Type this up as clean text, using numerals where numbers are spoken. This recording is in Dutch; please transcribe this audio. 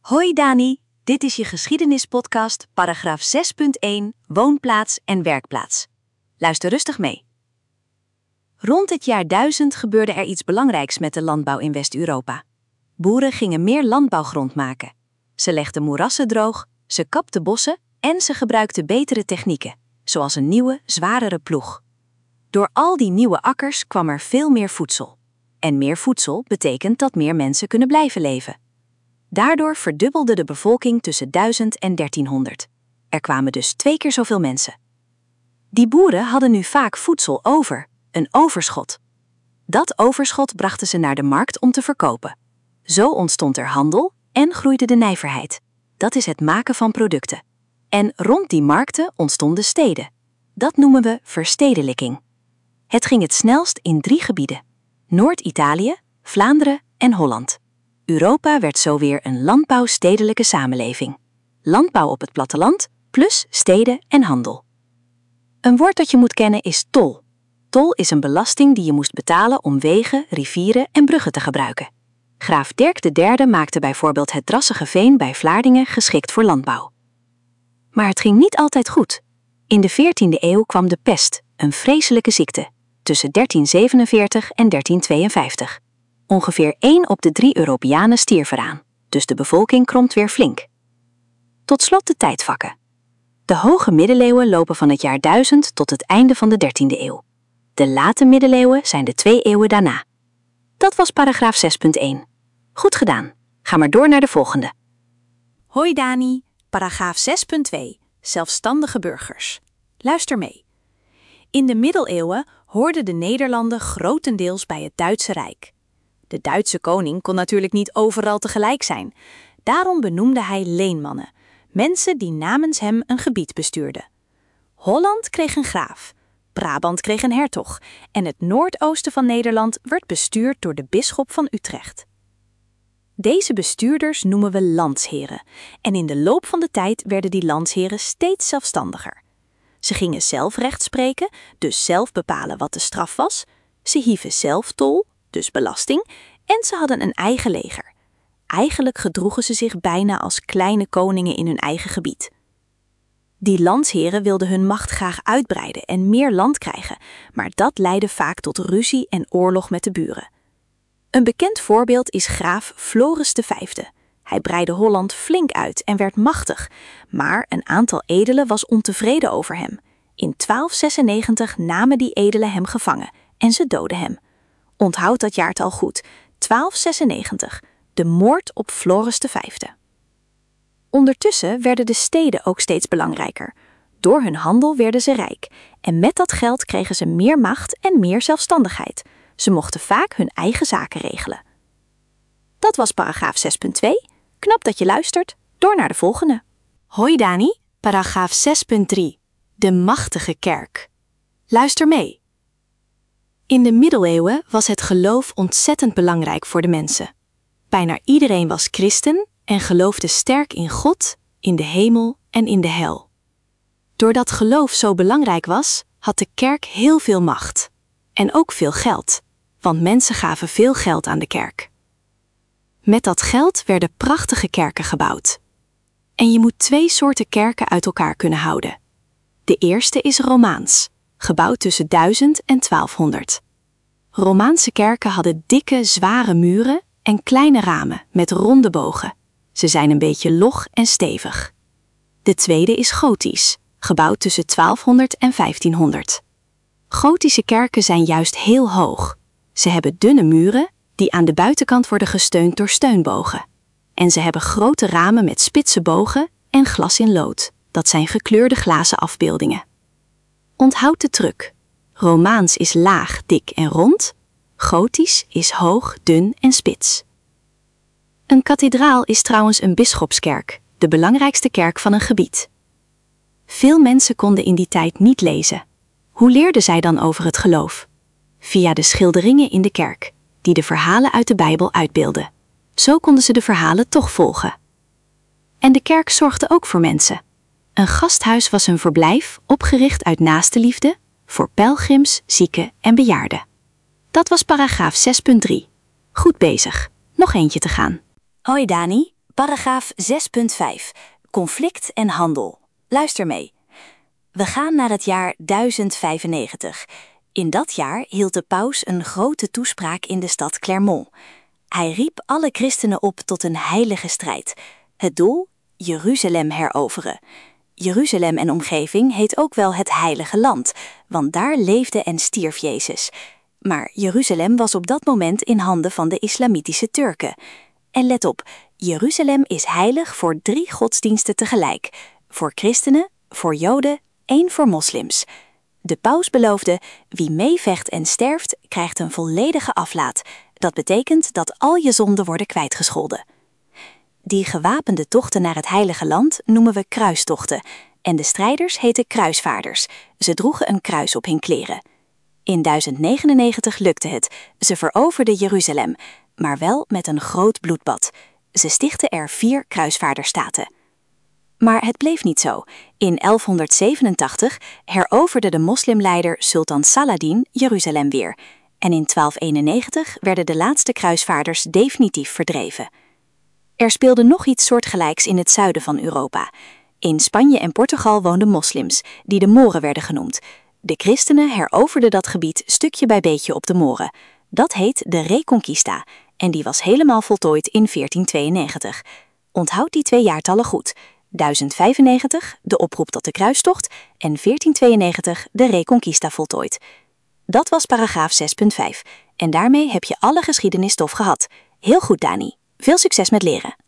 Hoi Dani, dit is je geschiedenispodcast, paragraaf 6.1, woonplaats en werkplaats. Luister rustig mee. Rond het jaar 1000 gebeurde er iets belangrijks met de landbouw in West-Europa. Boeren gingen meer landbouwgrond maken. Ze legden moerassen droog, ze kapten bossen en ze gebruikten betere technieken, zoals een nieuwe, zwarere ploeg. Door al die nieuwe akkers kwam er veel meer voedsel. En meer voedsel betekent dat meer mensen kunnen blijven leven. Daardoor verdubbelde de bevolking tussen 1000 en 1300. Er kwamen dus 2 keer zoveel mensen. Die boeren hadden nu vaak voedsel over, een overschot. Dat overschot brachten ze naar de markt om te verkopen. Zo ontstond er handel en groeide de nijverheid. Dat is het maken van producten. En rond die markten ontstonden steden. Dat noemen we verstedelijking. Het ging het snelst in 3 gebieden: Noord-Italië, Vlaanderen en Holland. Europa werd zo weer een landbouwstedelijke samenleving. Landbouw op het platteland, plus steden en handel. Een woord dat je moet kennen is tol. Tol is een belasting die je moest betalen om wegen, rivieren en bruggen te gebruiken. Graaf Dirk III maakte bijvoorbeeld het drassige veen bij Vlaardingen geschikt voor landbouw. Maar het ging niet altijd goed. In de 14e eeuw kwam de pest, een vreselijke ziekte, tussen 1347 en 1352. Ongeveer 1 op de 3 Europeanen stierf eraan, dus de bevolking krompt weer flink. Tot slot de tijdvakken. De hoge middeleeuwen lopen van het jaar 1000 tot het einde van de 13e eeuw. De late middeleeuwen zijn de 2 eeuwen daarna. Dat was paragraaf 6.1. Goed gedaan. Ga maar door naar de volgende. Hoi Dani, paragraaf 6.2, zelfstandige burgers. Luister mee. In de middeleeuwen hoorden de Nederlanden grotendeels bij het Duitse Rijk. De Duitse koning kon natuurlijk niet overal tegelijk zijn. Daarom benoemde hij leenmannen, mensen die namens hem een gebied bestuurden. Holland kreeg een graaf, Brabant kreeg een hertog en het noordoosten van Nederland werd bestuurd door de bisschop van Utrecht. Deze bestuurders noemen we landsheren en in de loop van de tijd werden die landsheren steeds zelfstandiger. Ze gingen zelf recht spreken, dus zelf bepalen wat de straf was. Ze hieven zelf tol, dus belasting, en ze hadden een eigen leger. Eigenlijk gedroegen ze zich bijna als kleine koningen in hun eigen gebied. Die landsheren wilden hun macht graag uitbreiden en meer land krijgen, maar dat leidde vaak tot ruzie en oorlog met de buren. Een bekend voorbeeld is graaf Floris V. Hij breidde Holland flink uit en werd machtig, maar een aantal edelen was ontevreden over hem. In 1296 namen die edelen hem gevangen en ze doodden hem. Onthoud dat jaartal goed, 1296, de moord op Floris V. Ondertussen werden de steden ook steeds belangrijker. Door hun handel werden ze rijk en met dat geld kregen ze meer macht en meer zelfstandigheid. Ze mochten vaak hun eigen zaken regelen. Dat was paragraaf 6.2. Knap dat je luistert. Door naar de volgende. Hoi Dani, paragraaf 6.3, de machtige kerk. Luister mee. In de middeleeuwen was het geloof ontzettend belangrijk voor de mensen. Bijna iedereen was christen en geloofde sterk in God, in de hemel en in de hel. Doordat geloof zo belangrijk was, had de kerk heel veel macht. En ook veel geld, want mensen gaven veel geld aan de kerk. Met dat geld werden prachtige kerken gebouwd. En je moet 2 soorten kerken uit elkaar kunnen houden. De eerste is Romaans, gebouwd tussen 1000 en 1200. Romaanse kerken hadden dikke, zware muren en kleine ramen met ronde bogen. Ze zijn een beetje log en stevig. De tweede is Gotisch, gebouwd tussen 1200 en 1500. Gotische kerken zijn juist heel hoog. Ze hebben dunne muren die aan de buitenkant worden gesteund door steunbogen. En ze hebben grote ramen met spitse bogen en glas in lood. Dat zijn gekleurde glazen afbeeldingen. Onthoud de truc. Romaans is laag, dik en rond. Gotisch is hoog, dun en spits. Een kathedraal is trouwens een bisschopskerk, de belangrijkste kerk van een gebied. Veel mensen konden in die tijd niet lezen. Hoe leerden zij dan over het geloof? Via de schilderingen in de kerk, die de verhalen uit de Bijbel uitbeelden. Zo konden ze de verhalen toch volgen. En de kerk zorgde ook voor mensen. Een gasthuis was een verblijf opgericht uit naastenliefde voor pelgrims, zieken en bejaarden. Dat was paragraaf 6.3. Goed bezig. Nog eentje te gaan. Hoi Dani, Paragraaf 6.5. Conflict en handel. Luister mee. We gaan naar het jaar 1095. In dat jaar hield de paus een grote toespraak in de stad Clermont. Hij riep alle christenen op tot een heilige strijd. Het doel? Jeruzalem heroveren. Jeruzalem en omgeving heet ook wel het Heilige Land, want daar leefde en stierf Jezus. Maar Jeruzalem was op dat moment in handen van de islamitische Turken. En let op, Jeruzalem is heilig voor 3 godsdiensten tegelijk. Voor christenen, voor joden, 1 voor moslims. De paus beloofde, wie meevecht en sterft, krijgt een volledige aflaat. Dat betekent dat al je zonden worden kwijtgescholden. Die gewapende tochten naar het Heilige Land noemen we kruistochten. En de strijders heten kruisvaarders. Ze droegen een kruis op hun kleren. In 1099 lukte het. Ze veroverden Jeruzalem, maar wel met een groot bloedbad. Ze stichtten er 4 kruisvaarderstaten. Maar het bleef niet zo. In 1187 heroverde de moslimleider Sultan Saladin Jeruzalem weer. En in 1291 werden de laatste kruisvaarders definitief verdreven. Er speelde nog iets soortgelijks in het zuiden van Europa. In Spanje en Portugal woonden moslims, die de Moren werden genoemd. De christenen heroverden dat gebied stukje bij beetje op de Moren. Dat heet de Reconquista en die was helemaal voltooid in 1492. Onthoud die 2 jaartallen goed. 1095, de oproep tot de kruistocht, en 1492, de Reconquista voltooid. Dat was paragraaf 6.5 en daarmee heb je alle geschiedenisstof gehad. Heel goed, Dani. Veel succes met leren.